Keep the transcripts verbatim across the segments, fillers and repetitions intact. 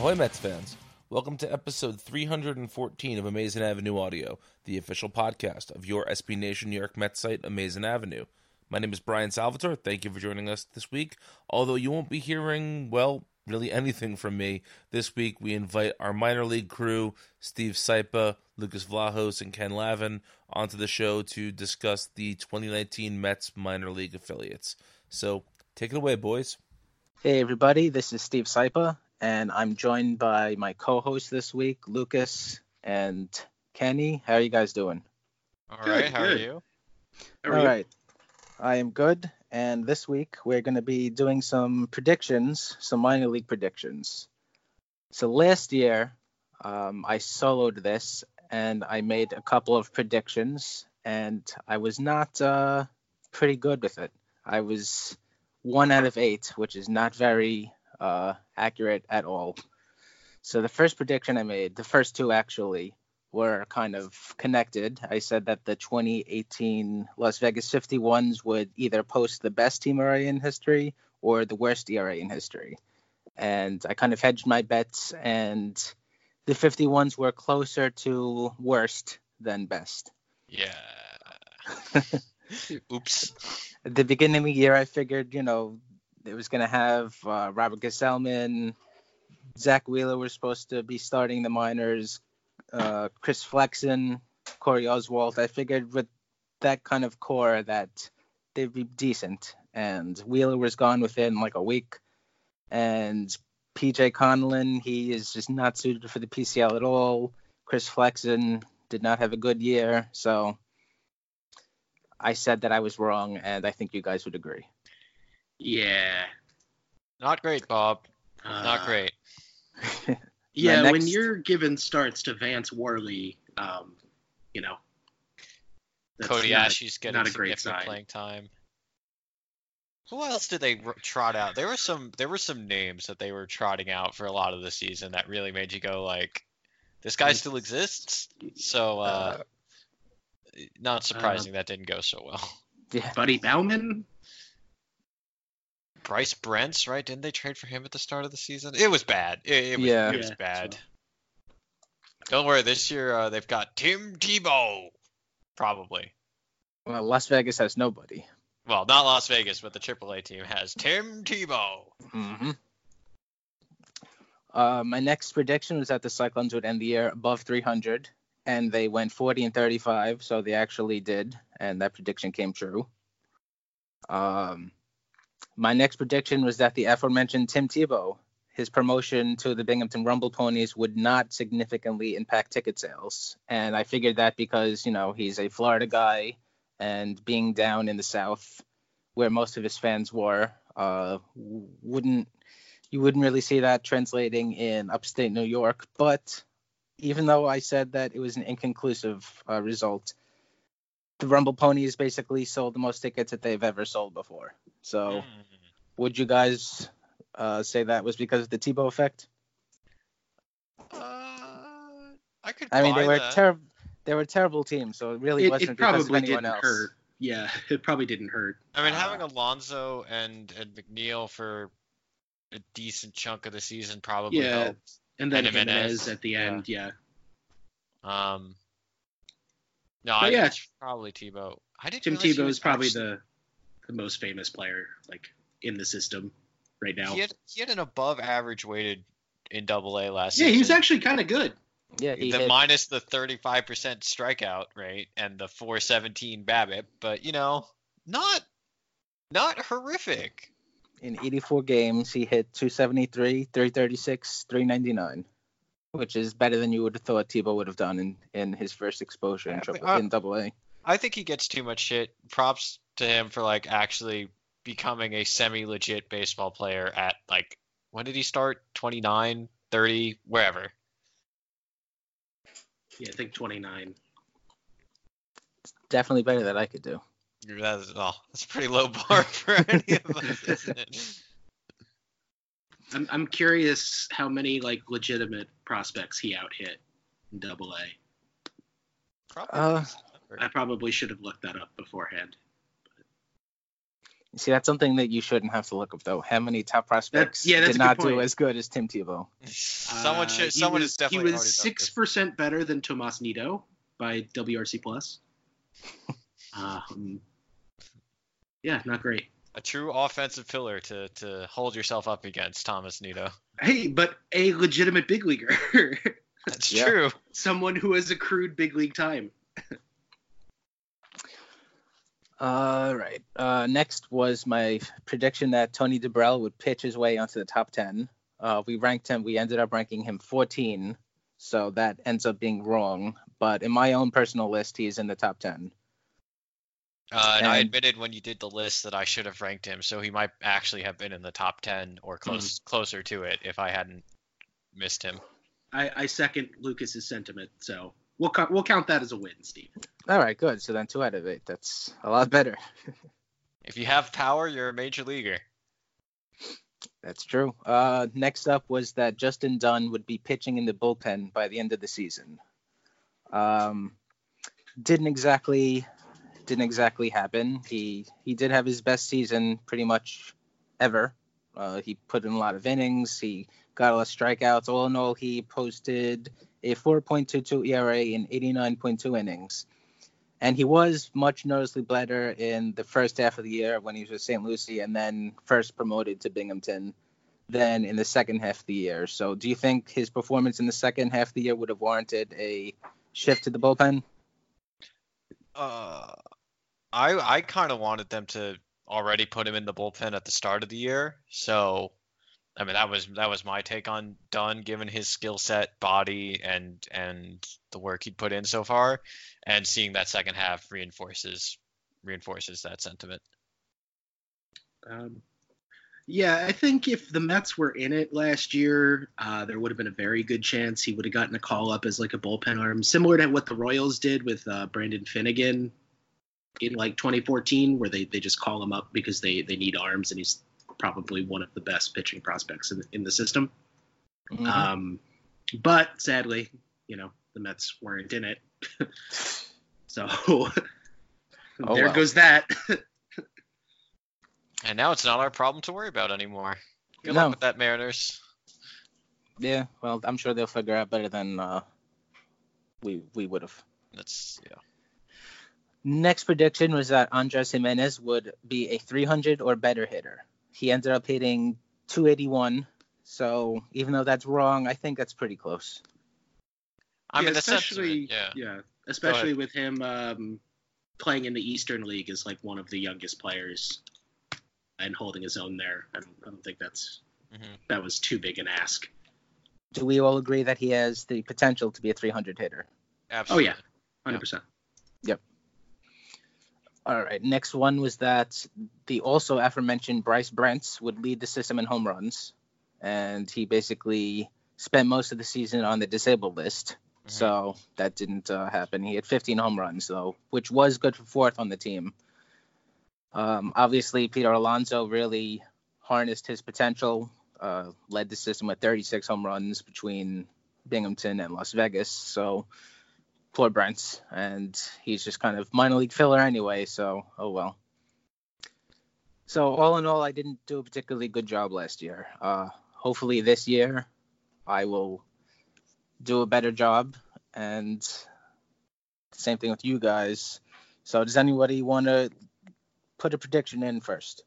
Ahoy Mets fans! Welcome to episode three hundred fourteen of Amazing Avenue Audio, the official podcast of your S B Nation New York Mets site, Amazing Avenue. My name is Brian Salvatore. Thank you for joining us this week. Although you won't be hearing, well, really anything from me, this week we invite our minor league crew, Steve Sypa, Lucas Vlahos, and Ken Lavin, onto the show to discuss the twenty nineteen Mets minor league affiliates. So, take it away, boys. Hey, everybody. This is Steve Sypa, and I'm joined by my co-host this week, Lucas and Kenny. How are you guys doing? All good, right. How good. Are you? How are All you? right. I am good. And this week we're going to be doing some predictions, some minor league predictions. So last year, um, I soloed this and I made a couple of predictions, and I was not uh, pretty good with it. I was one out of eight, which is not very uh, accurate at all. So the first prediction I made, the first two actually, were kind of connected. I said that the twenty eighteen Las Vegas fifty-ones would either post the best team E R A in history or the worst E R A in history. And I kind of hedged my bets, and the fifty-ones were closer to worst than best. Yeah. Oops. At the beginning of the year, I figured, you know, it was going to have uh, Robert Gesellman, Zach Wheeler was supposed to be starting the minors, uh, Chris Flexen, Corey Oswalt. I figured with that kind of core that they'd be decent. And Wheeler was gone within like a week. And P J Conlon, he is just not suited for the P C L at all. Chris Flexen did not have a good year. So I said that I was wrong, and I think you guys would agree. Yeah. Not great, Bob. Uh, Not great. Yeah, next... when you're giving starts to Vance Worley, um, you know, Cody not, Ashe's getting not a great significant sign. playing time. Who else did they r- trot out? There were some. There were some names that they were trotting out for a lot of the season that really made you go like, "This guy still exists." So, uh, uh, not surprising uh, that didn't go so well. Yeah. Buddy Bauman. Bryce Brents, right? Didn't they trade for him at the start of the season? It was bad. It, it was, yeah. it was yeah, bad. So. Don't worry, this year uh, they've got Tim Tebow, probably. Well, Las Vegas has nobody. Well, not Las Vegas, but the triple A team has Tim Tebow. Mm-hmm. Uh, my next prediction was that the Cyclones would end the year above three hundred, and they went forty and thirty-five, so they actually did, and that prediction came true. Um. My next prediction was that the aforementioned Tim Tebow, his promotion to the Binghamton Rumble Ponies would not significantly impact ticket sales. And I figured that because, you know, he's a Florida guy, and being down in the South where most of his fans were, uh, wouldn't you wouldn't really see that translating in upstate New York. But even though I said that it was an inconclusive uh, result, the Rumble Ponies basically sold the most tickets that they've ever sold before. So, mm. would you guys uh, say that was because of the Tebow effect? Uh, I could. I mean, they were that. terrible. They were a terrible team, so it really it, wasn't it because of probably anyone didn't else. Hurt. Yeah, it probably didn't hurt. I mean, uh, having Alonso and, and McNeil for a decent chunk of the season probably yeah, helped. And then and Jimenez at the end, yeah. yeah. Um. No, but I yeah, it's probably Tebow. I didn't. Tim Tebow is probably actually... the the most famous player like in the system right now. He had he had an above average weighted in Double A last yeah, season. he was actually kind of good. Yeah, he the hit... minus the thirty-five percent strikeout rate and the four seventeen BABIP, but you know, not not horrific. In eighty-four games, he hit two seventy-three, three thirty-six, three ninety-nine, which is better than you would have thought Tebow would have done in, in his first exposure in, triple, uh, in Double A. I think he gets too much shit. Props to him for like actually becoming a semi-legit baseball player at like, when did he start? twenty-nine, thirty, wherever. Yeah, I think twenty-nine. Definitely better than I could do. That's, oh, that's a pretty low bar for any of us, isn't it? I'm I'm curious how many like legitimate prospects he out hit in Double A. Probably. Uh, I probably should have looked that up beforehand. See, that's something that you shouldn't have to look up, though. How many top prospects That's- yeah, that's did a good not do point. as good as Tim Tebow? someone Uh, should. he Someone was, is definitely He was already done six this. percent better than Tomas Nido by W R C Plus. um, yeah, not great. A true offensive pillar to to hold yourself up against, Thomas Nito. Hey, but a legitimate big leaguer. That's Yeah. true. Someone who has accrued big league time. All right. Uh, next was my prediction that Tony DeBrell would pitch his way onto the top ten. Uh, we ranked him. We ended up ranking him fourteen, so that ends up being wrong. But in my own personal list, he's in the top ten. Uh, and I And- admitted when you did the list that I should have ranked him, so he might actually have been in the top ten or close closer to it if I hadn't missed him. I, I second Lucas's sentiment, so we'll co- we'll count that as a win, Steve. All right, good. So then two out of eight. That's a lot better. If you have power, you're a major leaguer. That's true. Uh, next up was that Justin Dunn would be pitching in the bullpen by the end of the season. Um, didn't exactly didn't exactly happen. He he did have his best season pretty much ever. Uh, he put in a lot of innings. He got a lot of strikeouts. All in all, he posted a four point two two E R A in eighty-nine point two innings. And he was much noticeably better in the first half of the year when he was with Saint Lucie and then first promoted to Binghamton than in the second half of the year. So do you think his performance in the second half of the year would have warranted a shift to the bullpen? Uh, I I kind of wanted them to already put him in the bullpen at the start of the year. So, I mean, that was that was my take on Dunn, given his skill set, body, and and the work he'd put in so far, and seeing that second half reinforces reinforces that sentiment. Um, yeah, I think if the Mets were in it last year, uh, there would have been a very good chance he would have gotten a call up as like a bullpen arm, similar to what the Royals did with uh, Brandon Finnegan in like twenty fourteen, where they, they just call him up because they, they need arms, and he's probably one of the best pitching prospects in, in the system. Mhm. Um, but sadly, you know, the Mets weren't in it. So Oh, there well. goes that. And now it's not our problem to worry about anymore. Good No. luck with that, Mariners. Yeah, well, I'm sure they'll figure out better than uh, we we would have. That's yeah. Next prediction was that Andres Jimenez would be a three hundred or better hitter. He ended up hitting two eighty-one. So even though that's wrong, I think that's pretty close. I Yeah, mean, the especially sentiment, yeah. yeah, especially with him um, playing in the Eastern League as like one of the youngest players and holding his own there. I don't, I don't think that's Mhm. that was too big an ask. Do we all agree that he has the potential to be a three hundred hitter? Oh Absolutely. yeah, hundred percent. All right. Next one was that the also aforementioned Bryce Brents would lead the system in home runs, and he basically spent most of the season on the disabled list. Mhm. So that didn't uh, happen. He had fifteen home runs, though, which was good for fourth on the team. Um, obviously, Peter Alonso really harnessed his potential, uh, led the system with thirty-six home runs between Binghamton and Las Vegas. So poor Brents, and he's just kind of minor league filler anyway. So oh well. So all in all, I didn't do a particularly good job last year. Uh, hopefully this year, I will do a better job, and same thing with you guys. So does anybody want to put a prediction in first?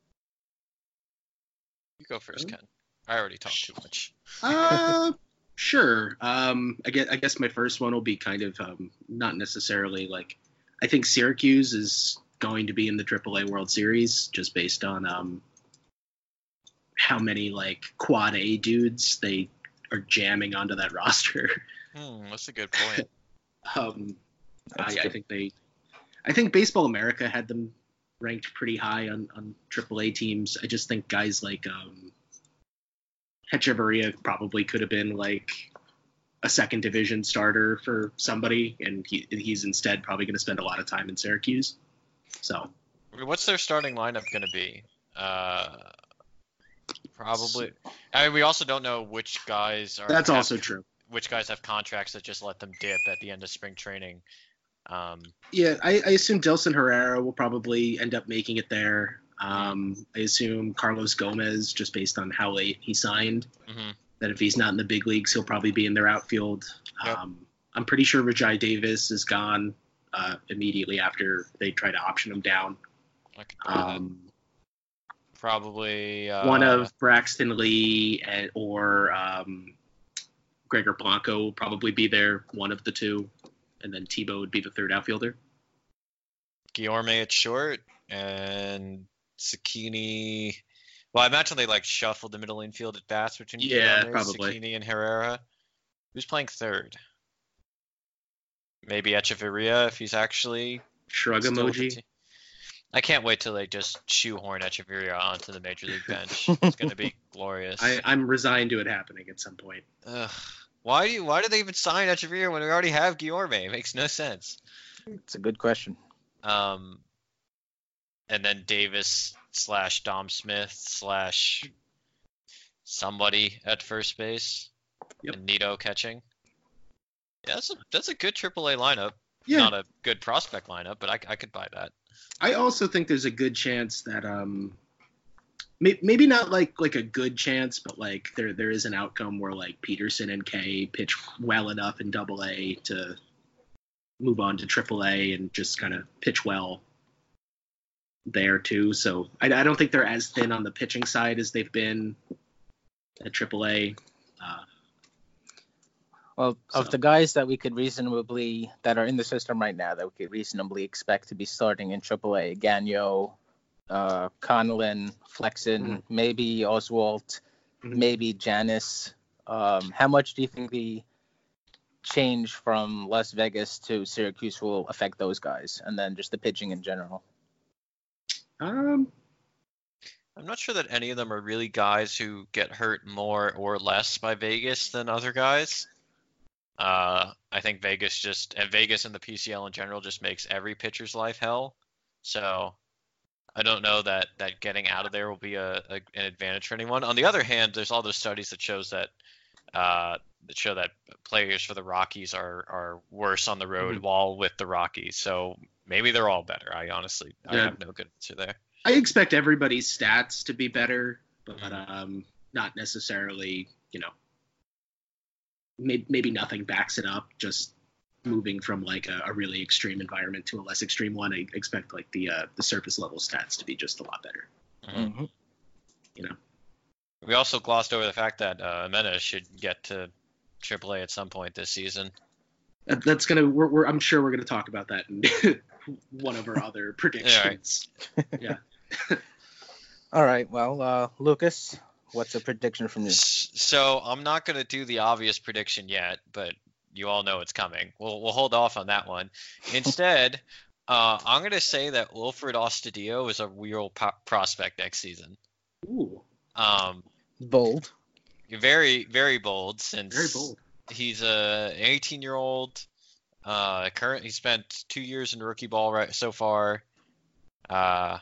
You go first, Ken. I already talked too much. Uh, sure. Um, I guess I guess my first one will be kind of um, not necessarily like I think Syracuse is going to be in the triple A World Series just based on um, how many like quad A dudes they are jamming onto that roster. Hmm, that's a good point. Um, I, That's I good. think they, I think Baseball America had them ranked pretty high on, on triple A teams. I just think guys like um, Hechavarria probably could have been like a second division starter for somebody, and he, he's instead probably going to spend a lot of time in Syracuse. So What's their starting lineup going to be? Uh, probably. I mean, we also don't know which guys are. that's have- also true. Which guys have contracts that just let them dip at the end of spring training? Um, Yeah, I, I assume Delson Herrera will probably end up making it there. Um, I assume Carlos Gomez, just based on how late he signed, Mm-hmm. that if he's not in the big leagues, he'll probably be in their outfield. Yep. Um, I'm pretty sure Rajai Davis is gone uh, immediately after they try to option him down. I could buy that. Um, Probably uh, one of Braxton Lee and, or um, Gregor Blanco will probably be there, one of the two, and then Tebow would be the third outfielder. Guillorme at short and Zucchini. Well, I imagine they like shuffled the middle infield at bats between Yeah, Guillorme, probably. Zucchini, and Herrera. Who's playing third? Maybe Echeverria if he's actually Shrug still with the emoji. team. I can't wait till they just shoehorn Echeverria onto the major league bench. It's gonna be glorious. I, I'm resigned to it happening at some point. Ugh. Why do you, why do they even sign Echeverria when we already have Guillorme? It makes no sense. It's a good question. Um, and then Davis slash Dom Smith slash somebody at first base. Yep. And Nito catching. Yeah, that's a that's a good triple A lineup. Yeah, Not a good prospect lineup, but I, I could buy that. I also think there's a good chance that um, may, maybe not like like a good chance, but like there there is an outcome where like Peterson and Kay pitch well enough in Double A to move on to Triple A and just kind of pitch well there too. So I, I don't think they're as thin on the pitching side as they've been at Triple A. Uh, Well, of So- the guys that we could reasonably, that are in the system right now, that we could reasonably expect to be starting in triple A, Gagno, uh, Conlon, Flexen, Mhm. maybe Oswalt, Mhm. maybe Janis. Um, how much do you think the change from Las Vegas to Syracuse will affect those guys? And then just the pitching in general. um, I'm not sure that any of them are really guys who get hurt more or less by Vegas than other guys. Uh, I think Vegas just and Vegas and the P C L in general just makes every pitcher's life hell. So I don't know that that getting out of there will be a, a an advantage for anyone. On the other hand, there's all those studies that shows that uh, that show that players for the Rockies are are worse on the road Mhm. while with the Rockies. So maybe they're all better. I honestly I Yeah. have no good answer there. I expect everybody's stats to be better, but Mhm. um, not necessarily, you know, maybe, maybe nothing backs it up. Just moving from like a, a really extreme environment to a less extreme one, I expect like the uh, the surface level stats to be just a lot better. Mhm. Mhm. You know, We also glossed over the fact that uh, Mena should get to triple A at some point this season. that, that's gonna. We're, we're, I'm sure we're gonna talk about that in one of our other predictions. Yeah. All right. Well, uh, Lucas, what's a prediction from you? S- So I'm not going to do the obvious prediction yet, but you all know it's coming. We'll we'll hold off on that one. Instead, uh, I'm going to say that Wilfred Ostadio is a real po- prospect next season. Ooh, Um, Bold. very very bold since very bold. he's a eighteen year old. Uh, current he spent two years in rookie ball right so far. Uh,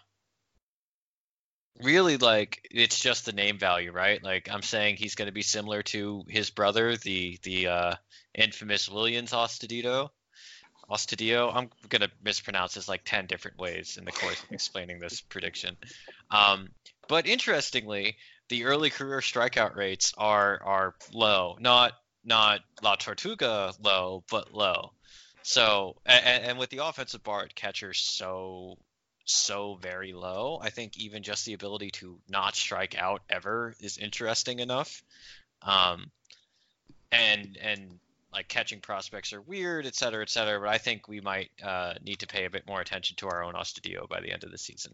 really like it's just the name value, right? Like I'm saying he's going to be similar to his brother, the the uh, infamous Williams Ostadito. Ostadio. I'm going to mispronounce this like ten different ways in the course of explaining this prediction. Um, but interestingly, the early career strikeout rates are are low, not not La Tortuga low, but low. So and, and with the offensive bar at catcher so so very low, I think even just the ability to not strike out ever is interesting enough. Um, and and like catching prospects are weird, et cetera, et cetera. But I think we might uh, need to pay a bit more attention to our own Ostadio by the end of the season.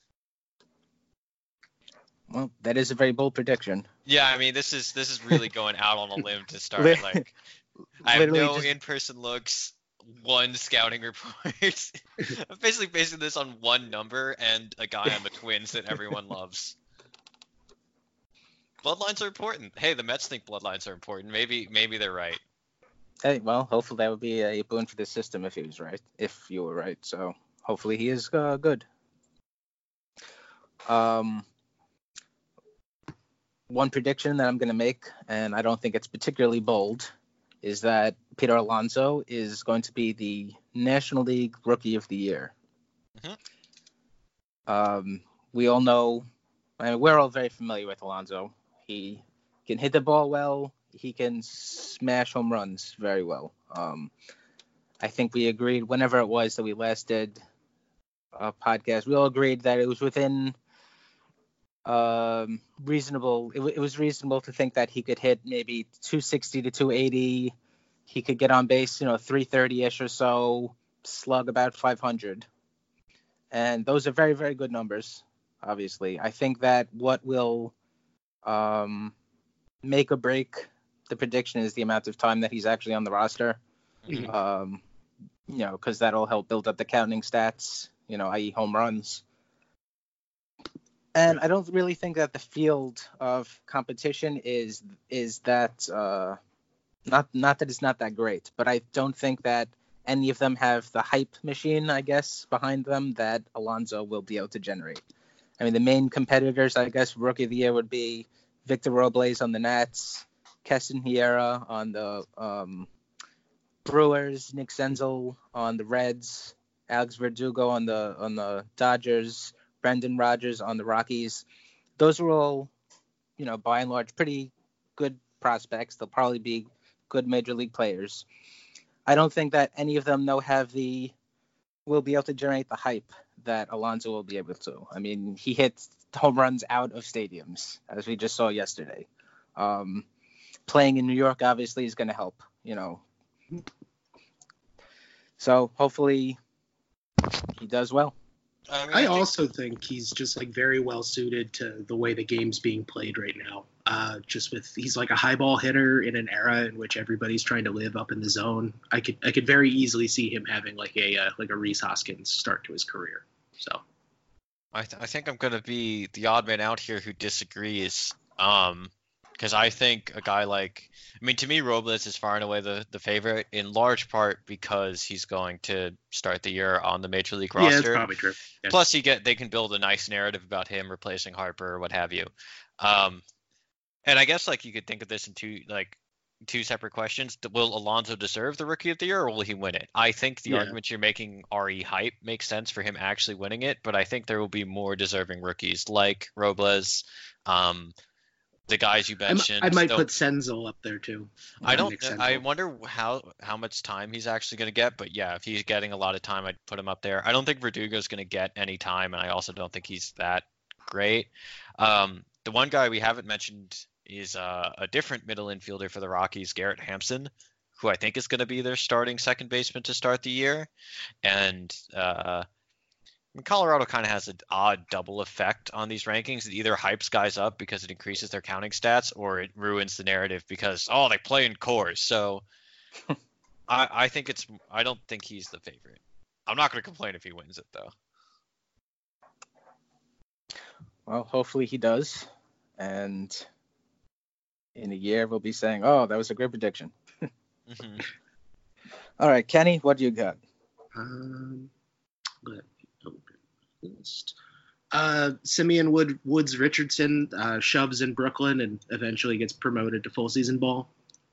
Well, that is a very bold prediction. Yeah, I mean this is this is really going out on a limb to start. Lit- Like I have literally no just- in-person looks, one scouting report. I'm basically basing this on one number and a guy on the Twins that everyone loves. Bloodlines are important. Hey, the Mets think bloodlines are important. Maybe maybe they're right. Hey, well, hopefully that would be a boon for the system if he was right, if you were right. So hopefully he is uh, good. Um, one prediction that I'm going to make, and I don't think it's particularly bold, is that Peter Alonso is going to be the National League Rookie of the Year. Mhm. Um, we all know, I mean, we're all very familiar with Alonso. He can hit the ball well. He can smash home runs very well. Um, I think we agreed whenever it was that we last did a podcast, we all agreed that it was within um, reasonable. It, w- it was reasonable to think that he could hit maybe two sixty to two eighty. He could get on base, you know, three thirty-ish or so, slug about five hundred. And those are very, very good numbers, obviously. I think that what will um, make or break the prediction is the amount of time that he's actually on the roster. Mhm. Um, you know, because that'll help build up the counting stats, you know, that is home runs. And I don't really think that the field of competition is is that uh, not not that it's not that great, but I don't think that any of them have the hype machine, I guess, behind them that Alonso will be able to generate. I mean, the main competitors, I guess, rookie of the year would be Victor Robles on the Nats, Keston Hiura on the um, Brewers, Nick Senzel on the Reds, Alex Verdugo on the on the Dodgers, Brendan Rodgers on the Rockies. Those are all, you know, by and large, pretty good prospects. They'll probably be good major league players. I don't think that any of them know have the will be able to generate the hype that Alonso will be able to. I mean, he hits home runs out of stadiums, as we just saw yesterday. Um, playing in New York obviously is going to help, you know. So hopefully he does well. I, mean, I I think- also think he's just like very well suited to the way the game's being played right now. Uh, just with he's like a high ball hitter in an era in which everybody's trying to live up in the zone. I could I could very easily see him having like a uh, like a Rhys Hoskins start to his career. So I, th- I think I'm gonna be the odd man out here who disagrees. Um, because I think a guy like, I mean, to me, Robles is far and away the, the favorite, in large part because he's going to start the year on the major league roster. yeah, that's probably true. Yeah. Plus, you get they can build a nice narrative about him replacing Harper or what have you. Um, and I guess like you could think of this in two like two separate questions. Will Alonso deserve the Rookie of the Year, or will he win it? I think the Yeah. argument you're making, re hype, makes sense for him actually winning it, but I think there will be more deserving rookies like Robles, um, the guys you I, m- mentioned. I might They'll- put Senzel up there too. I Uh, don't. Nick Senzel. I wonder how how much time he's actually going to get. But yeah, if he's getting a lot of time, I'd put him up there. I don't think Verdugo's going to get any time, and I also don't think he's that great. Um, the one guy we haven't mentioned is uh, a different middle infielder for the Rockies, Garrett Hampson, who I think is going to be their starting second baseman to start the year. And uh, I mean, Colorado kind of has an odd double effect on these rankings. It either hypes guys up because it increases their counting stats, or it ruins the narrative because, oh, they play in cores. So I, I think it's I don't think he's the favorite. I'm not going to complain if he wins it, though. Well, hopefully he does. And in a year, we'll be saying, oh, that was a great prediction. hmm All right, Kenny, what do you got? Um, let me open the list. Uh, Simeon Wood Woods Richardson uh, shoves in Brooklyn and eventually gets promoted to full season ball.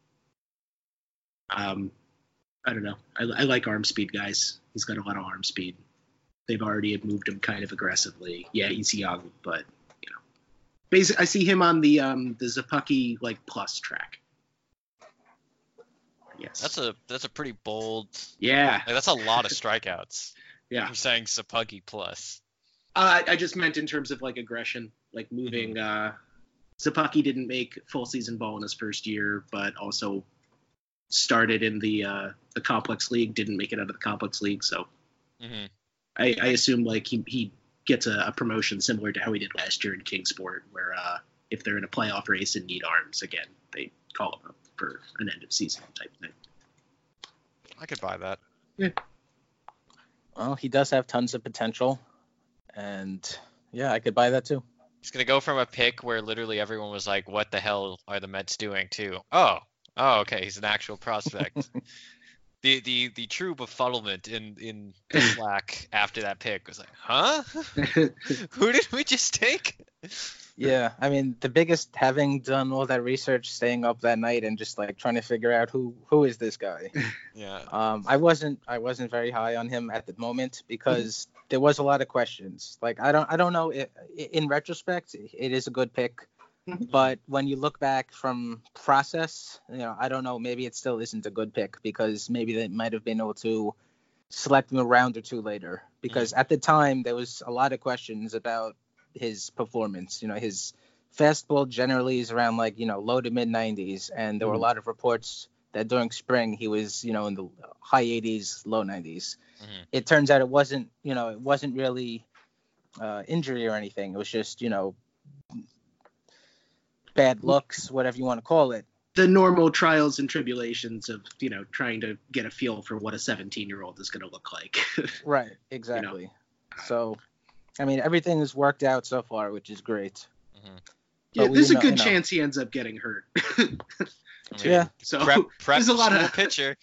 Um, I don't know. I, I like arm speed guys. He's got a lot of arm speed. They've already moved him kind of aggressively. Yeah, he's young, but you know, basically, I see him on the um the Zapucki like plus track. Yes. That's a that's a pretty bold. yeah, Like, that's a lot of strikeouts. yeah. You're saying Sapuggy plus. Uh, I just meant in terms of like aggression, like moving. Uh, Zapucki didn't make full season ball in his first year, but also started in the uh, the complex league. Didn't make it out of the complex league, so hmm I, I assume like he he gets a, a promotion similar to how he did last year in Kingsport, where uh, if they're in a playoff race and need arms again, they call him up for an end of season type thing. I could buy that. Well, he does have tons of potential. And yeah, I could buy that too. He's gonna go from a pick where literally everyone was like, "What the hell are the Mets doing?" to oh, oh, okay, he's an actual prospect. the the the true befuddlement in in the Slack after that pick was like, "Huh? Who did we just take?" Yeah, I mean, the biggest, having done all that research, staying up that night and just like trying to figure out who who is this guy. Yeah. Um, I wasn't I wasn't very high on him at the moment because there was a lot of questions. Like I don't I don't know i in retrospect it is a good pick, Mhm. but when you look back from process, you know, I don't know, maybe it still isn't a good pick because maybe they might have been able to select him a round or two later because at the time there was a lot of questions about his performance. You know, his fastball generally is around like, you know, low to mid nineties, and there were a Mhm. lot of reports that during spring he was, you know, in the high eighties, low nineties. Mhm. It turns out it wasn't, you know, it wasn't really uh, injury or anything. It was just, you know, bad looks, whatever you want to call it. The normal trials and tribulations of, you know, trying to get a feel for what a seventeen-year-old is going to look like. Right, exactly. So, I mean, everything has worked out so far, which is great. Mhm. Yeah, But we there's a know- good you know. chance he ends up getting hurt. I mean, Yeah. So Prep, prep there's a lot school of pitcher.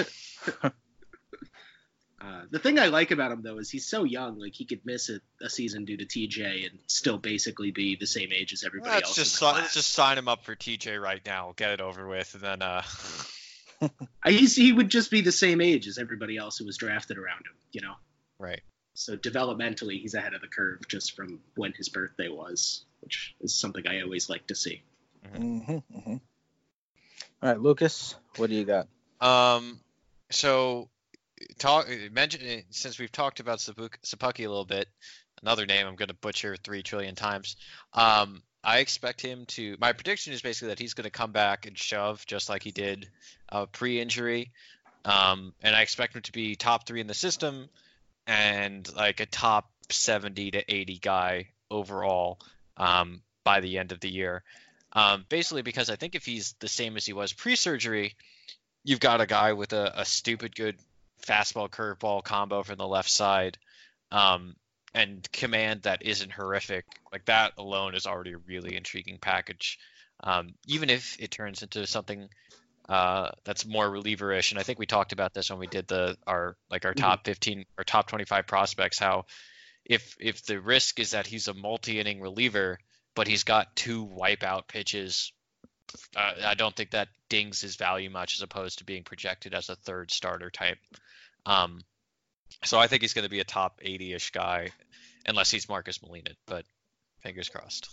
Uh, the thing I like about him though is he's so young. Like he could miss a, a season due to T J and still basically be the same age as everybody Let's else. just in the si- class. let's just sign him up for T J right now. Get it over with, and then uh. I, he's, he would just be the same age as everybody else who was drafted around him. You know. Right. So developmentally, he's ahead of the curve just from when his birthday was, which is something I always like to see. Mm-hmm, mm-hmm. All right, Lucas, what do you got? Um, so talk mention since we've talked about Sapuk- Sapuki a little bit, another name I'm going to butcher three trillion times. Um, I expect him to. My prediction is basically that he's going to come back and shove just like he did uh, pre-injury, um, and I expect him to be top three in the system and like a top seventy to eighty guy overall um, by the end of the year. Um, basically, because I think if he's the same as he was pre-surgery, you've got a guy with a, a stupid good fastball curveball combo from the left side, um, and command that isn't horrific. Like that alone is already a really intriguing package. Um, even if it turns into something uh, that's more reliever-ish, and I think we talked about this when we did the our like our top fifteen or top twenty-five prospects. How if if the risk is that he's a multi-inning reliever, but he's got two wipeout pitches, uh, I don't think that dings his value much as opposed to being projected as a third starter type. Um, so I think he's going to be a top eighty-ish guy, unless he's Marcus Molina, but fingers crossed.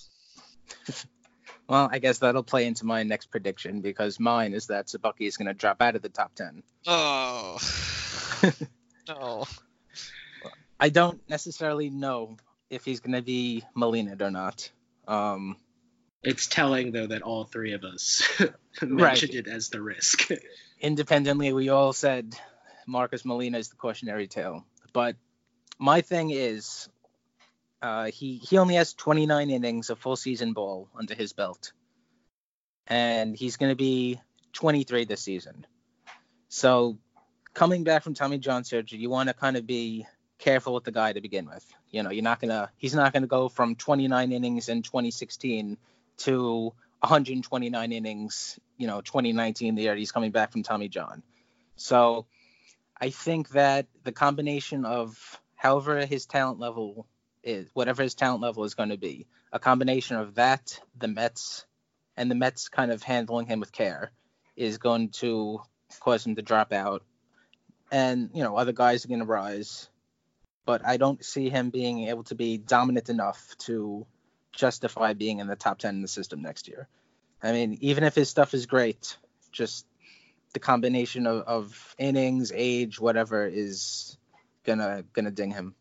Well, I guess that'll play into my next prediction because mine is that Sabucky is going to drop out of the top ten. Oh, no. I don't necessarily know if he's going to be Molina or not. Um, It's telling though that all three of us Right. mentioned it as the risk. independently, we all said Marcus Molina is the cautionary tale. But my thing is, uh, he, he only has twenty-nine innings of full season ball under his belt. And he's going to be twenty-three this season. So coming back from Tommy John surgery, you want to kind of be careful with the guy to begin with. You know, you're not going to, he's not going to go from twenty-nine innings in twenty sixteen to one hundred twenty-nine innings, you know, twenty nineteen, the year he's coming back from Tommy John. So I think that the combination of however his talent level is, whatever his talent level is going to be, a combination of that, the Mets, and the Mets kind of handling him with care is going to cause him to drop out. And, you know, other guys are going to rise. But I don't see him being able to be dominant enough to justify being in the top ten in the system next year. I mean, even if his stuff is great, just the combination of, of innings, age, whatever is gonna gonna ding him.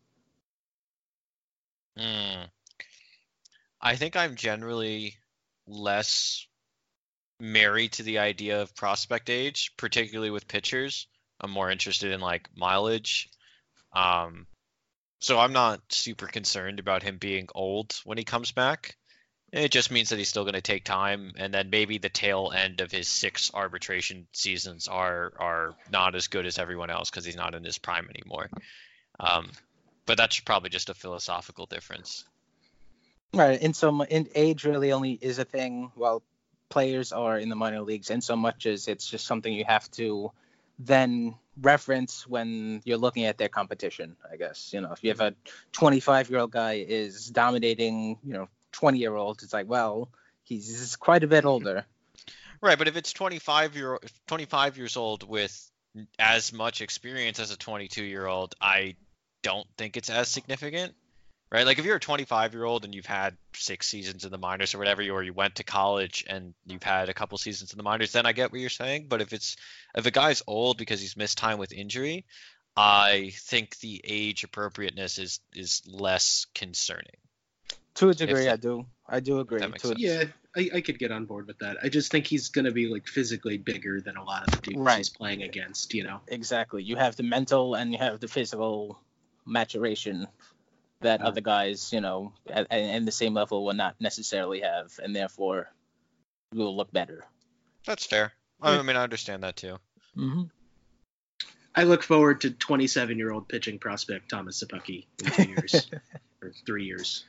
Hmm. I think I'm generally less married to the idea of prospect age, particularly with pitchers. I'm more interested in like mileage. Um, so I'm not super concerned about him being old when he comes back. It just means that he's still going to take time, and then maybe the tail end of his six arbitration seasons are are not as good as everyone else because he's not in his prime anymore. Um, but that's probably just a philosophical difference. Right. In so mu- in age really only is a thing while players are in the minor leagues, in so much as it's just something you have to then reference when you're looking at their competition, I guess. You know, if you have a twenty-five year old guy is dominating, you know, twenty-year-old, it's like, well, he's quite a bit older. Right, but if it's twenty-five year twenty-five years old with as much experience as a twenty-two year old, I don't think it's as significant. Right? Like if you're a twenty-five year old and you've had six seasons in the minors or whatever, or you went to college and you've had a couple seasons in the minors, then I get what you're saying. But if it's if a guy's old because he's missed time with injury, I think the age appropriateness is is less concerning. To a degree, that, I do. I do agree. That makes to sense. Yeah, I, I could get on board with that. I just think he's going to be like physically bigger than a lot of the dudes Right. he's playing against, you know? Exactly. You have the mental and you have the physical maturation that Yeah. other guys, you know, at, at the same level will not necessarily have, and therefore will look better. That's fair. I mean, I understand that too. Mm-hmm. I look forward to twenty-seven-year-old pitching prospect Thomas Sapucki in two years or three years.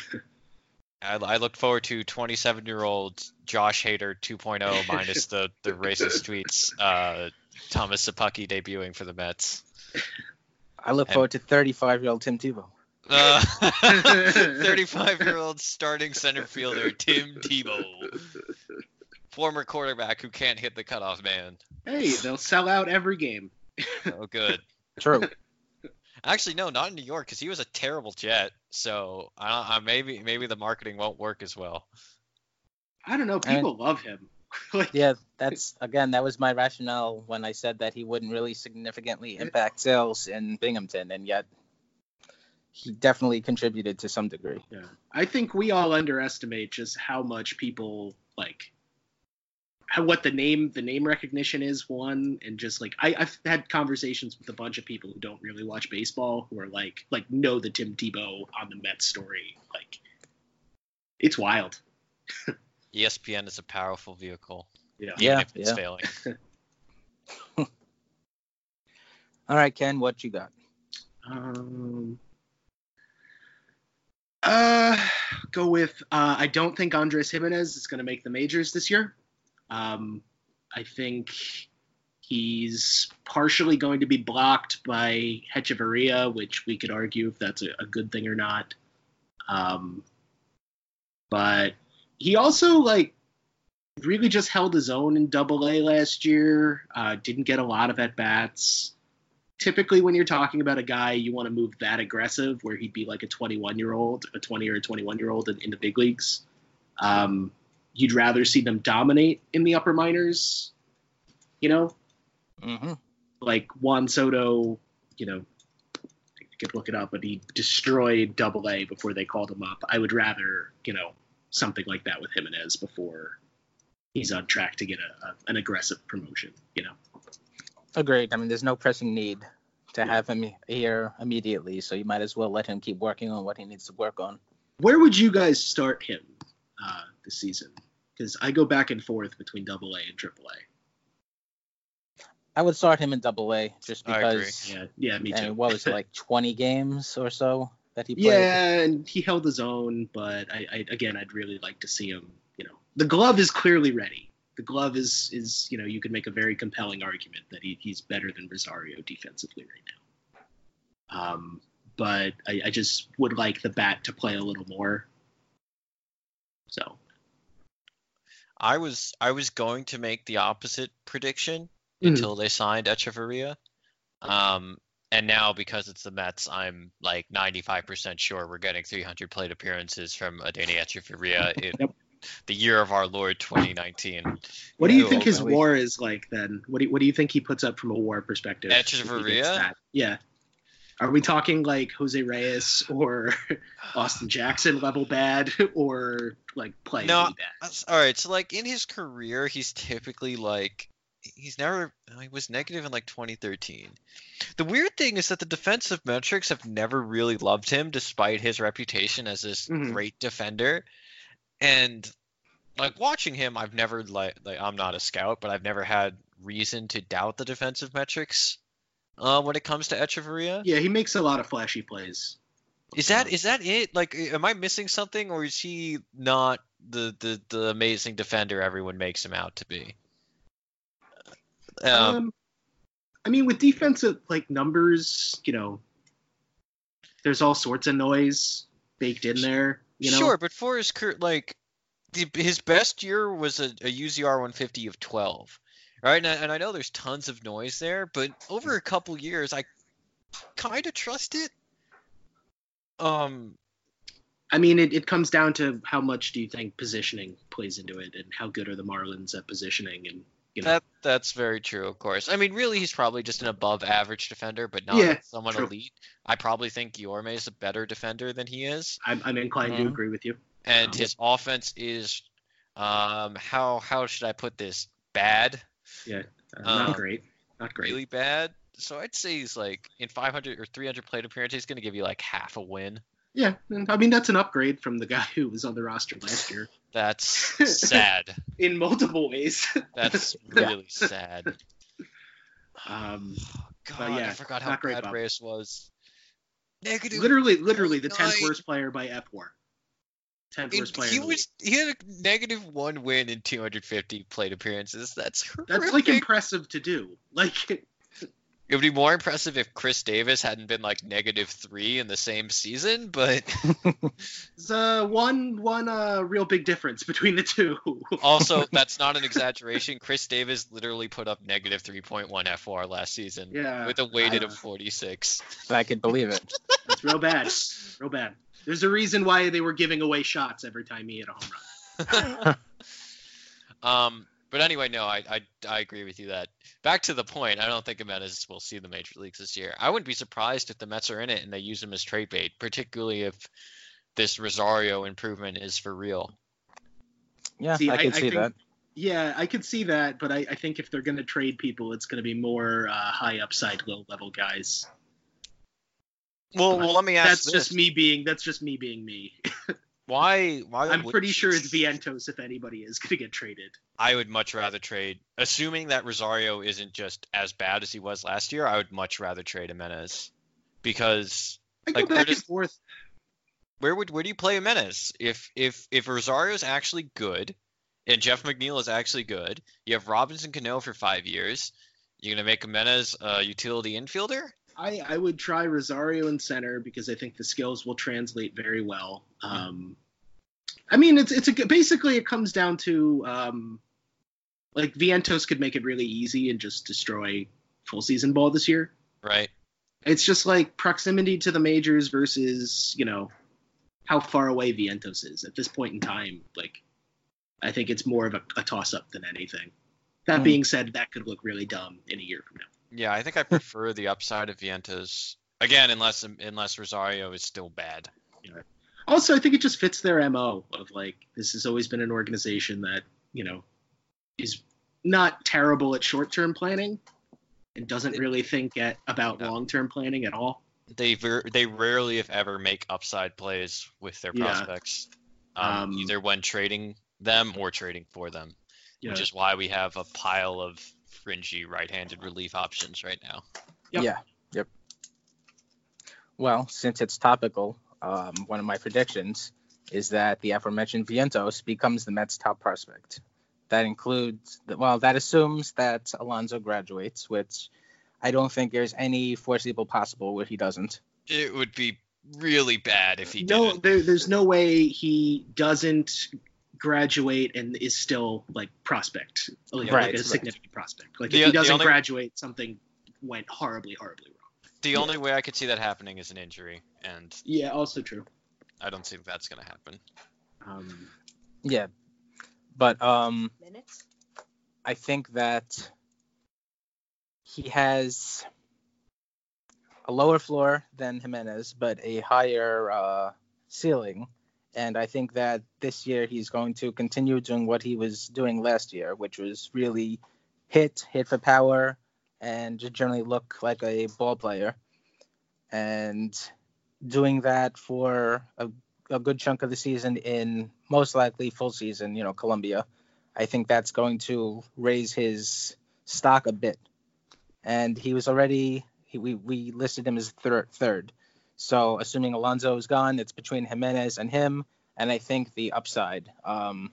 I, I look forward to twenty-seven year old Josh Hader two point oh minus the, the racist tweets. Uh, Thomas Sapucki debuting for the Mets. I look And- forward to thirty-five-year-old Tim Tebow. Uh, thirty-five year old starting center fielder Tim Tebow, former quarterback who can't hit the cutoff man. Hey, they'll sell out every game. Oh, good. True. Actually, no, not in New York because he was a terrible Jet. So I, I maybe maybe the marketing won't work as well. I don't know. People love him. Like, Yeah, that's again that was my rationale when I said that he wouldn't really significantly impact sales in Binghamton, and yet he definitely contributed to some degree. yeah. I think we all underestimate just how much people like how what the name the name recognition is one, and just like I, I've had conversations with a bunch of people who don't really watch baseball who are like like know the Tim Tebow on the Mets story. Like it's wild. E S P N is a powerful vehicle, Yeah. even Yeah, if it's yeah. failing. All right, Ken, what you got? Um. Uh, go with. Uh, I don't think Andres Jimenez is going to make the majors this year. Um, I think he's partially going to be blocked by Hechavarria, which we could argue if that's a, a good thing or not. Um, but he also like really just held his own in Double A last year. Uh, didn't get a lot of at bats. Typically, when you're talking about a guy, you want to move that aggressive, where he'd be like a twenty-one year old, a twenty or a twenty-one year old in, in the big leagues. Um, you'd rather see them dominate in the upper minors, you know, Mm-hmm. like Juan Soto, you know, I could look it up, but he destroyed Double A before they called him up. I would rather, you know, something like that with Jimenez before he's on track to get a, a an aggressive promotion, you know. Agreed. I mean, there's no pressing need to have him here immediately, so you might as well let him keep working on what he needs to work on. Where would you guys start him uh, this season? Because I go back and forth between Double A and Triple A. I would start him in Double A just I agree. because. Yeah, yeah, me too. And what was it, like twenty games or so that he played? Yeah, and he held his own, but I, I again, I'd really like to see him. You know, the glove is clearly ready. The glove is is you know you could make a very compelling argument that he, he's better than Rosario defensively right now. Um, but I, I just would like the bat to play a little more. So I was I was going to make the opposite prediction Mhm. until they signed Echeverria. Um, and now because it's the Mets, I'm like ninety-five percent sure we're getting three hundred plate appearances from Adeiny Echeverria in Yep. the year of our Lord twenty nineteen. what do you Yeah, think his ultimately- WAR is like then? What do you, what do you think he puts up from a WAR perspective? if he gets Echeverria? that? Yeah. Are we talking like Jose Reyes or Austin Jackson level bad, or like playing No, really bad? That's- All right, so like in his career, he's typically like he's never he was negative in like twenty thirteen. The weird thing is that the defensive metrics have never really loved him, despite his reputation as this Mhm. great defender. And like watching him, I've never like like I'm not a scout, but I've never had reason to doubt the defensive metrics. Uh, when it comes to Echeverria, Yeah, he makes a lot of flashy plays. is that is that it? Like, am I missing something, or is he not the the, the amazing defender everyone makes him out to be? Um, Um, I mean, with defensive like numbers, you know, there's all sorts of noise baked in there. You know? Sure, but for his career, like the, his best year was a, a U Z R one fifty of twelve, right? And I, and I know there's tons of noise there, but over a couple years, I kind of trust it. Um, I mean, it, it comes down to how much do you think positioning plays into it, and how good are the Marlins at positioning, and you know. that that's very true, of course. I mean, really, he's probably just an above average defender, but not Yeah, someone true. elite. I probably think Guillorme is a better defender than he is, I'm, I'm inclined to Mhm. agree with you. and Um, his offense is, um, how how should I put this? Bad, Uh, Um, not great. Not great. really bad. So I'd say he's like in five hundred or three hundred plate appearances, he's going to give you like half a win. Yeah, and I mean that's an upgrade from the guy who was on the roster last year That's sad. in multiple ways. That's Yeah. really sad. um, God, yeah, I forgot how not great, bad Bob. Reyes was. Negative. literally, literally the tenth Nine. worst player by F W A R. Tenth In- worst player. he in the was he had a negative one win in two hundred fifty plate appearances. That's league. That's like horrific. impressive to do. Like, It would be more impressive if Chris Davis hadn't been like negative three in the same season, but there's uh, one one uh, real big difference between the two. also that's not an exaggeration. Chris Davis literally put up negative three point one F O R last season Yeah, with a weighted uh, of forty-six. I could believe it. It's real bad. Real bad. There's a reason why they were giving away shots every time he hit a home run. Um, but anyway, no, I, I I agree with you that. Back to the point, I don't think Jimenez will see the major leagues this year. I wouldn't be surprised if the Mets are in it and they use him as trade bait, particularly if this Rosario improvement is for real. Yeah, See, I I- can I see think- that. Yeah, I could see that, but I, I think if they're going to trade people, it's going to be more uh, high upside, low level guys. Well, well, let me ask That's this: just me being. That's just me being me. why? Why? I'm would- pretty sure it's Vientos if anybody is going to get traded. I would much rather trade, assuming that Rosario isn't just as bad as he was last year. I would much rather trade Jimenez because I go Like, back Curtis- and forth. where would where do you play Jimenez? If if if Rosario's actually good and Jeff McNeil is actually good, you have Robinson Cano for five years. You're gonna make Jimenez a utility infielder? I, I would try Rosario in center because I think the skills will translate very well. Um, I mean, it's it's a basically it comes down to um, like Vientos could make it really easy and just destroy full season ball this year. Right. It's just like proximity to the majors versus you know how far away Vientos is at this point in time. Like, I think it's more of a, a toss up than anything. That Hmm. being said, that could look really dumb in a year from now. Yeah, I think I prefer the upside of Vientos again, unless unless Rosario is still bad. Also, I think it just fits their M O of like this has always been an organization that you know is not terrible at short term planning and doesn't really think at about No. long term planning at all. They ver- they rarely, if ever, make upside plays with their Yeah. prospects, um, Um, either when trading them or trading for them, You which know, is why we have a pile of fringy right-handed relief options right now. Yep. Yeah. Yep. Well, since it's topical, um, one of my predictions is that the aforementioned Vientos becomes the Mets' top prospect. That includes, well, that assumes that Alonso graduates, which I don't think there's any foreseeable possible where he doesn't. It would be really bad if he no, didn't. there, there's no way he doesn't graduate and is still like prospect, like, Right, like a right. significant prospect. Like The- if he the doesn't only- graduate, something went horribly, horribly wrong. The only way I could see that happening is an injury, and Yeah, also true. I don't think that's going to happen. Um, Yeah. But um, Minutes? I think that he has a lower floor than Jimenez, but a higher uh, ceiling. And I think that this year he's going to continue doing what he was doing last year, which was really hit, hit for power, and just generally look like a ball player. And doing that for a, a good chunk of the season in most likely full season, you know, Columbia. I think that's going to raise his stock a bit. And he was already, he, we, we listed him as third, third. So assuming Alonso is gone, it's between Jimenez and him. And I think the upside um,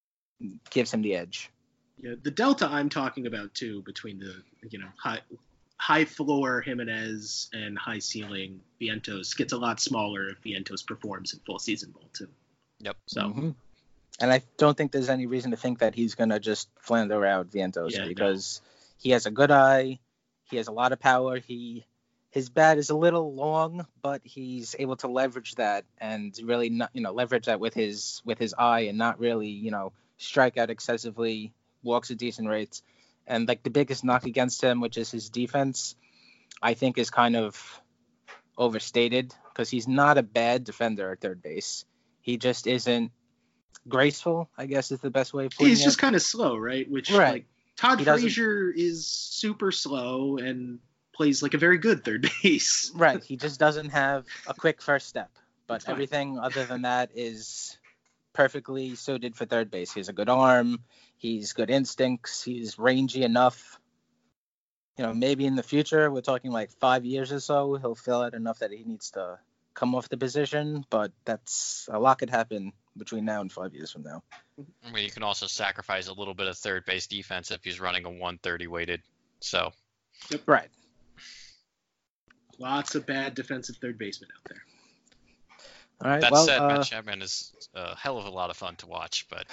gives him the edge. yeah, the delta I'm talking about too between the you know high high floor Jimenez and high ceiling Vientos gets a lot smaller if Vientos performs in full season ball too. Yep. So. Mm-hmm. And I don't think there's any reason to think that he's going to just flounder out Vientos Yeah, because no. he has a good eye. He has a lot of power. He His bat is a little long, but he's able to leverage that and really not, you know, leverage that with his with his eye and not really, you know, strike out excessively, walks at decent rates. And like the biggest knock against him, which is his defense, I think is kind of overstated because he's not a bad defender at third base. He just isn't graceful, I guess is the best way of putting it. He's just kind of slow, right? Which right. like Todd he Frazier is super slow and plays like a very good third base. Right. He just doesn't have a quick first step. But everything other than that is perfectly suited for third base. He has a good arm. He's good instincts. He's rangy enough. You know, maybe in the future, we're talking like five years or so, he'll fill out enough that he needs to come off the position. But that's a lot could happen between now and five years from now. I mean, you can also sacrifice a little bit of third base defense if he's running a one thirty weighted. So, yep. Right. Lots of bad defensive third basemen out there. All right. That well, said, uh, Matt Chapman is a hell of a lot of fun to watch, but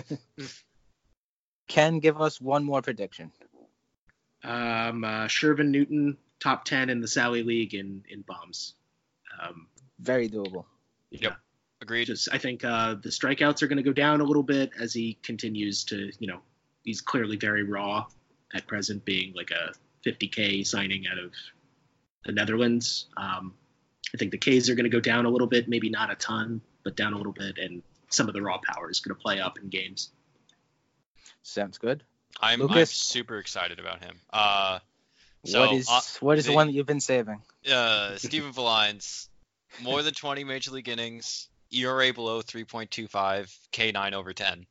Ken, give us one more prediction. Um, uh, Shervin Newton, top ten in the Sally League in, in bombs. Um, Very doable. yeah. Yep. Agreed. Just, I think uh, the strikeouts are going to go down a little bit as he continues to, you know, he's clearly very raw at present, being like a fifty K signing out of the Netherlands. Um, I think the Ks are going to go down a little bit, maybe not a ton, but down a little bit, and some of the raw power is going to play up in games. Sounds good. I'm, I'm Lucas? super excited about him. Uh, so, what is uh, what is the, the- one that you've been saving? uh, Steven Villines, more than twenty major league innings, E R A below three point two five, K nine over ten.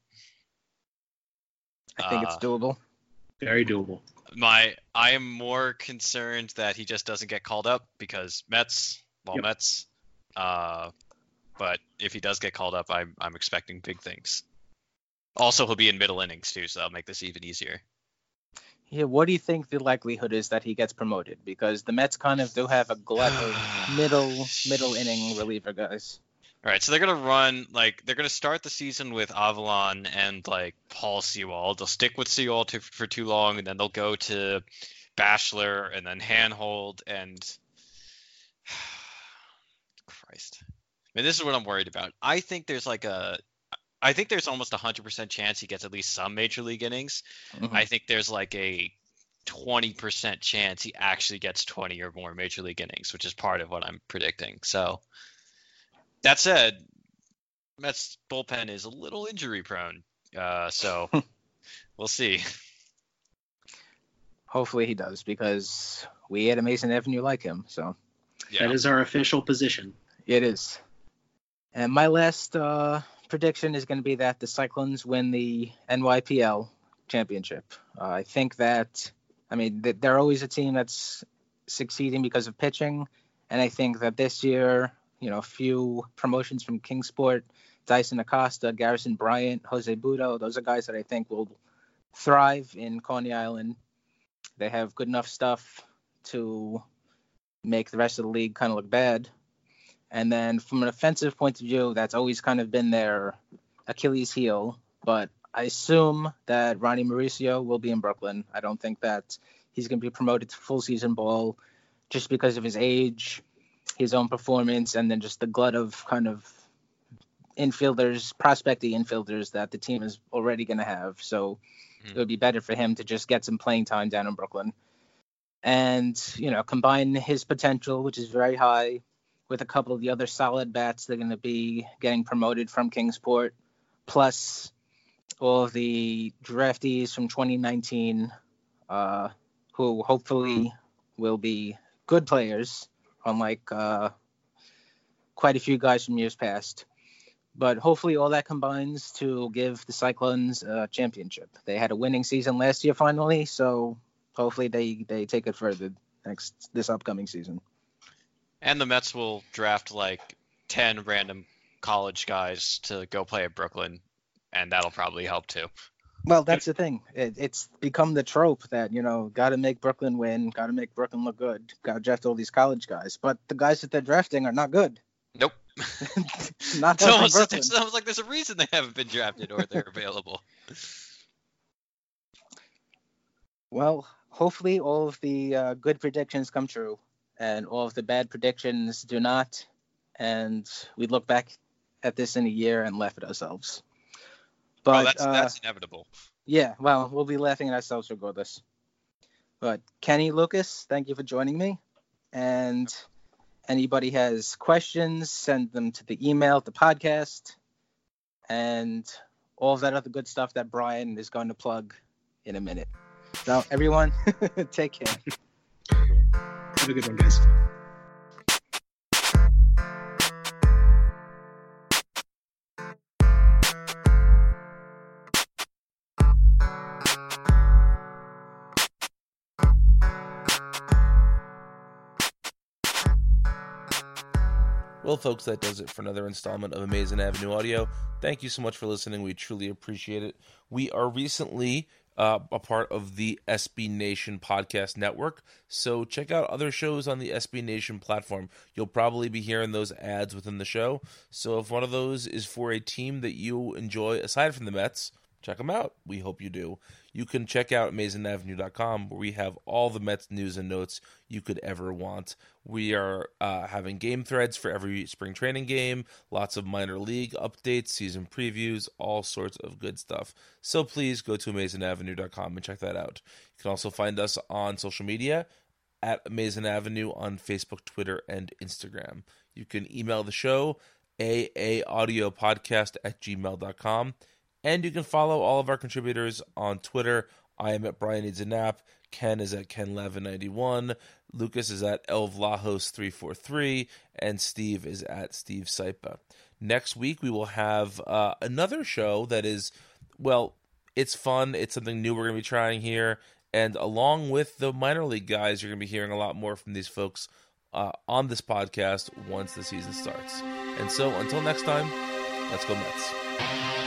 I think Uh, it's doable. Very doable. My, I am more concerned that he just doesn't get called up because Mets, well, Yep. Mets. Uh, but if he does get called up, I'm I'm expecting big things. Also, he'll be in middle innings too, so that'll make this even easier. Yeah, what do you think the likelihood is that he gets promoted? Because the Mets kind of do have a glut of middle middle inning reliever guys. All right, so they're gonna run like they're gonna start the season with Avalon and like Paul Sewald. They'll stick with Sewald to, for too long, and then they'll go to Bachelor and then Handhold and Christ. I mean, this is what I'm worried about. I think there's like a, I think there's almost a hundred percent chance he gets at least some major league innings. Mhm. I think there's like a twenty percent chance he actually gets twenty or more major league innings, which is part of what I'm predicting. So. That said, Mets bullpen is a little injury prone, uh, so we'll see. Hopefully he does, because we at Amazing Avenue like him. So Yeah. That is our official position. it is. And my last uh, prediction is going to be that the Cyclones win the N Y P L championship. Uh, I think that, I mean, th- they're always a team that's succeeding because of pitching. And I think that this year, you know, a few promotions from Kingsport, Dyson Acosta, Garrison Bryant, Jose Budo, those are guys that I think will thrive in Coney Island. They have good enough stuff to make the rest of the league kind of look bad. And then from an offensive point of view, that's always kind of been their Achilles heel. But I assume that Ronnie Mauricio will be in Brooklyn. I don't think that he's going to be promoted to full season ball just because of his age, his own performance, and then just the glut of kind of infielders, prospecty infielders that the team is already going to have. So Mhm. it would be better for him to just get some playing time down in Brooklyn and, you know, combine his potential, which is very high, with a couple of the other solid bats that are going to be getting promoted from Kingsport, plus all of the draftees from twenty nineteen, uh, who hopefully will be good players, unlike uh, quite a few guys from years past. But hopefully all that combines to give the Cyclones a championship. They had a winning season last year finally, so hopefully they, they take it further next this upcoming season. And the Mets will draft like ten random college guys to go play at Brooklyn, and that'll probably help too. Well, that's the thing. It, it's become the trope that, you know, got to make Brooklyn win, got to make Brooklyn look good, got to draft all these college guys. But the guys that they're drafting are not good. Nope. Not It's almost, Brooklyn. it's almost like there's a reason they haven't been drafted or they're available. Well, hopefully all of the uh, good predictions come true and all of the bad predictions do not. And we look back at this in a year and laugh at ourselves. But Oh, that's uh, that's inevitable. yeah, well, we'll be laughing at ourselves regardless. But Kenny, Lucas, thank you for joining me. And anybody has questions, send them to the email, the podcast, and all of that other good stuff that Brian is going to plug in a minute. So everyone, take care. Have a good one, guys. Well, folks, that does it for another installment of Amazing Avenue Audio. Thank you so much for listening. We truly appreciate it. We are recently uh, a part of the S B Nation podcast network, so check out other shows on the S B Nation platform. You'll probably be hearing those ads within the show, so if one of those is for a team that you enjoy aside from the Mets, check them out. We hope you do. You can check out amazing avenue dot com where we have all the Mets news and notes you could ever want. We are uh, having game threads for every spring training game, lots of minor league updates, season previews, all sorts of good stuff. So please go to amazing avenue dot com and check that out. You can also find us on social media at Amazing Avenue on Facebook, Twitter, and Instagram. You can email the show, aaaudiopodcast at gmail dot com. And you can follow all of our contributors on Twitter. I am at Brian Needs a Nap. Ken is at Ken Lavin ninety-one. Lucas is at Elvlahos three four three. And Steve is at Steve Saipa. Next week, we will have uh, another show that is, well, it's fun. It's something new we're going to be trying here. And along with the minor league guys, you're going to be hearing a lot more from these folks uh, on this podcast once the season starts. And so, until next time, let's go Mets.